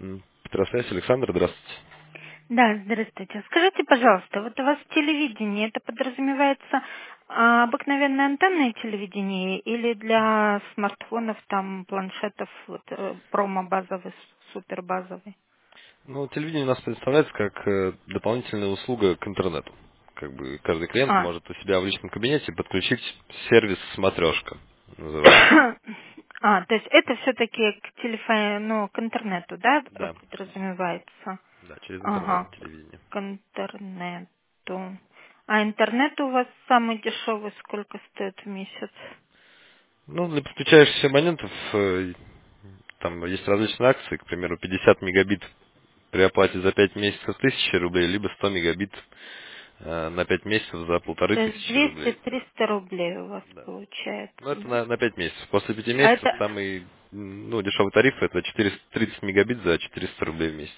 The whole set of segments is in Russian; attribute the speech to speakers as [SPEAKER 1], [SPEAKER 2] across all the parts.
[SPEAKER 1] Петросвязь, Александр, здравствуйте.
[SPEAKER 2] Да, здравствуйте. Скажите, пожалуйста, вот у вас телевидение, это подразумевается обыкновенное антенное телевидение или для смартфонов, там, планшетов, вот, промо-базовый, супербазовый?
[SPEAKER 1] Ну, телевидение у нас представляется как дополнительная услуга к интернету. Как бы каждый клиент
[SPEAKER 2] А,
[SPEAKER 1] может у себя в личном кабинете подключить сервис «Смотрешка», называется.
[SPEAKER 2] то есть это все-таки к телефону, ну, к интернету, да,
[SPEAKER 1] Да,
[SPEAKER 2] подразумевается?
[SPEAKER 1] да, через интернет
[SPEAKER 2] Ага,
[SPEAKER 1] телевидение.
[SPEAKER 2] к интернету. А интернет у вас самый дешевый сколько стоит в месяц?
[SPEAKER 1] Ну, для подключающихся абонентов там есть различные акции, к примеру, 50 мегабит при оплате за 5 месяцев 1000 рублей, либо 100 мегабит на 5 месяцев за
[SPEAKER 2] То есть
[SPEAKER 1] 1500 рублей.
[SPEAKER 2] 200-300 рублей у вас
[SPEAKER 1] Да.
[SPEAKER 2] получается,
[SPEAKER 1] Ну, это
[SPEAKER 2] да?
[SPEAKER 1] на 5 месяцев. После 5
[SPEAKER 2] А
[SPEAKER 1] месяцев
[SPEAKER 2] это,
[SPEAKER 1] самый ну, дешевый тариф это 430 мегабит за 400 рублей в месяц.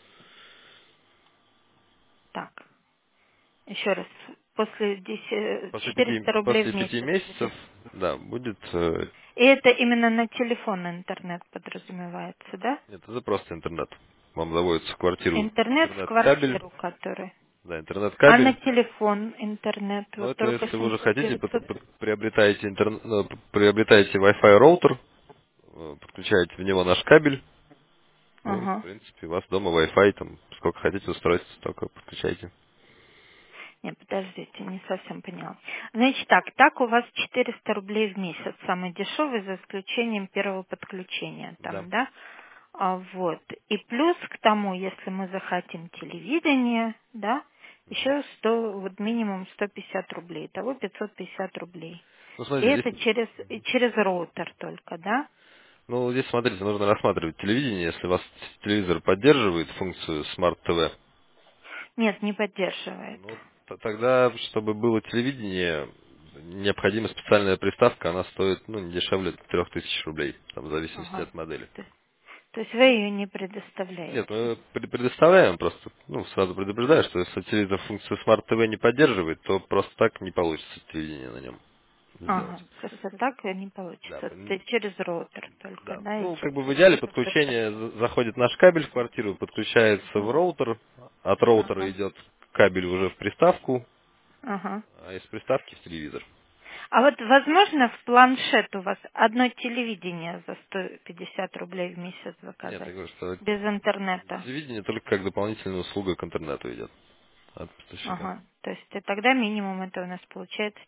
[SPEAKER 2] так, еще раз, после
[SPEAKER 1] После
[SPEAKER 2] 400 рублей в
[SPEAKER 1] после пяти
[SPEAKER 2] месяц.
[SPEAKER 1] месяцев, да, будет...
[SPEAKER 2] И это именно на телефон интернет подразумевается, да?
[SPEAKER 1] Нет, это просто интернет. Вам заводится в квартиру
[SPEAKER 2] Интернет в
[SPEAKER 1] интернет-кабель,
[SPEAKER 2] квартиру, который.
[SPEAKER 1] да,
[SPEAKER 2] А на
[SPEAKER 1] интернет-кабель.
[SPEAKER 2] телефон интернет,
[SPEAKER 1] Но
[SPEAKER 2] вот
[SPEAKER 1] это
[SPEAKER 2] только
[SPEAKER 1] если вы уже хотите,
[SPEAKER 2] 900.
[SPEAKER 1] приобретаете, приобретаете Wi-Fi роутер, подключаете в него наш кабель, ну, в
[SPEAKER 2] Ага.
[SPEAKER 1] принципе, у вас дома Wi-Fi, там, сколько хотите устройств, столько подключайте.
[SPEAKER 2] Не, подождите, не совсем поняла. Значит так у вас 400 рублей в месяц, самый дешевый, за исключением первого подключения
[SPEAKER 1] Да.
[SPEAKER 2] там, да? Вот. И плюс к тому, если мы захотим телевидение, да, еще 100, вот минимум 150 рублей, того 550 рублей.
[SPEAKER 1] Ну,
[SPEAKER 2] И
[SPEAKER 1] смотрите,
[SPEAKER 2] это
[SPEAKER 1] здесь
[SPEAKER 2] через роутер только, да?
[SPEAKER 1] Ну, здесь, смотрите, нужно рассматривать телевидение. Если у вас телевизор поддерживает функцию Smart TV,
[SPEAKER 2] Нет, не поддерживает.
[SPEAKER 1] ну, тогда, чтобы было телевидение, необходима специальная приставка. Она стоит, ну, не дешевле 3000 рублей, там, в зависимости
[SPEAKER 2] Ага.
[SPEAKER 1] от модели.
[SPEAKER 2] То, то есть вы ее не
[SPEAKER 1] Нет,
[SPEAKER 2] предоставляете?
[SPEAKER 1] мы предоставляем просто, ну, сразу предупреждаю, что если телевизор функцию Smart TV не поддерживает, то просто так не получится телевидение на нем сделать.
[SPEAKER 2] Ага, просто так не
[SPEAKER 1] Да,
[SPEAKER 2] получится. Это через роутер только,
[SPEAKER 1] да.
[SPEAKER 2] да, и
[SPEAKER 1] Ну, как
[SPEAKER 2] через
[SPEAKER 1] бы в идеале
[SPEAKER 2] роутер
[SPEAKER 1] подключение,
[SPEAKER 2] подключать.
[SPEAKER 1] заходит наш кабель в квартиру, подключается в
[SPEAKER 2] Ага,
[SPEAKER 1] роутер, от роутера
[SPEAKER 2] ага,
[SPEAKER 1] идет кабель уже в приставку,
[SPEAKER 2] ага.
[SPEAKER 1] а из приставки в телевизор.
[SPEAKER 2] А вот возможно в планшет у вас одно телевидение за 150 рублей в месяц
[SPEAKER 1] Нет, я
[SPEAKER 2] заказать?
[SPEAKER 1] говорю, что
[SPEAKER 2] Без интернета?
[SPEAKER 1] телевидение только как дополнительная услуга к интернету идет от поставщика.
[SPEAKER 2] Ага. То есть тогда минимум это у нас получается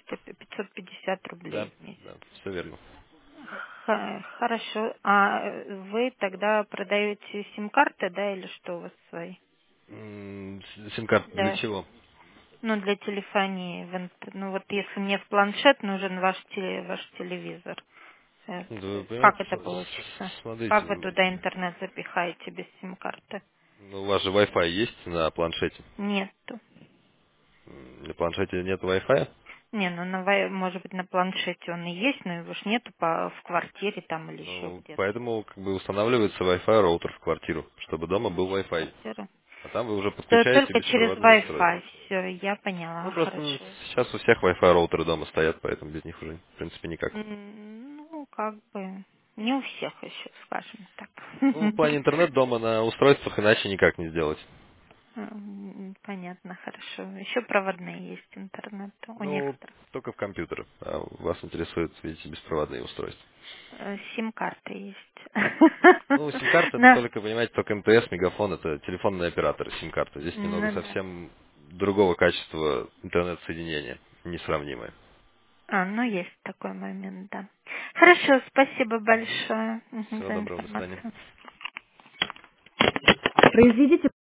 [SPEAKER 2] 550
[SPEAKER 1] Да,
[SPEAKER 2] рублей в месяц.
[SPEAKER 1] да, все верно.
[SPEAKER 2] Хорошо. А вы тогда продаете сим-карты, да, или что у вас свои?
[SPEAKER 1] Сим-карта для
[SPEAKER 2] Да.
[SPEAKER 1] чего?
[SPEAKER 2] Ну, для телефонии. Ну, вот если мне в планшет нужен ваш телевизор,
[SPEAKER 1] Да вы понимаете,
[SPEAKER 2] как это получится?
[SPEAKER 1] смотрите,
[SPEAKER 2] Как вы туда интернет запихаете без сим-карты?
[SPEAKER 1] ну, у вас же Wi-Fi есть на планшете?
[SPEAKER 2] Нету.
[SPEAKER 1] На планшете нет Wi-Fi?
[SPEAKER 2] Не, ну, может быть, на планшете он и есть, но его ж нету в квартире там или еще
[SPEAKER 1] Ну,
[SPEAKER 2] где-то.
[SPEAKER 1] поэтому как бы устанавливается Wi-Fi роутер в квартиру, чтобы дома был Wi-Fi.
[SPEAKER 2] Квартира.
[SPEAKER 1] А там вы уже
[SPEAKER 2] То
[SPEAKER 1] подключаете
[SPEAKER 2] только через
[SPEAKER 1] беспроводные устройства.
[SPEAKER 2] Wi-Fi. Все, я
[SPEAKER 1] Ну,
[SPEAKER 2] поняла,
[SPEAKER 1] просто
[SPEAKER 2] хорошо.
[SPEAKER 1] сейчас у всех Wi-Fi роутеры дома стоят, поэтому без них уже, в принципе, никак.
[SPEAKER 2] Ну, как бы, не у всех еще, скажем так.
[SPEAKER 1] Ну, в плане интернет дома на устройствах иначе никак не сделать.
[SPEAKER 2] Понятно, хорошо. Еще проводные есть интернет у
[SPEAKER 1] Ну,
[SPEAKER 2] некоторых.
[SPEAKER 1] только в компьютеры. А вас интересуют, видите, беспроводные устройства.
[SPEAKER 2] Сим-карты есть.
[SPEAKER 1] Ну, сим-карта это
[SPEAKER 2] На-
[SPEAKER 1] только, понимаете, только МТС, Мегафон, это телефонные операторы сим-карты. Здесь немного
[SPEAKER 2] Ну да.
[SPEAKER 1] совсем другого качества интернет-соединения, несравнимое.
[SPEAKER 2] Ну есть такой момент, да. Хорошо, спасибо большое
[SPEAKER 1] Всего
[SPEAKER 2] за
[SPEAKER 1] доброго, до свидания.
[SPEAKER 2] информацию. Произведите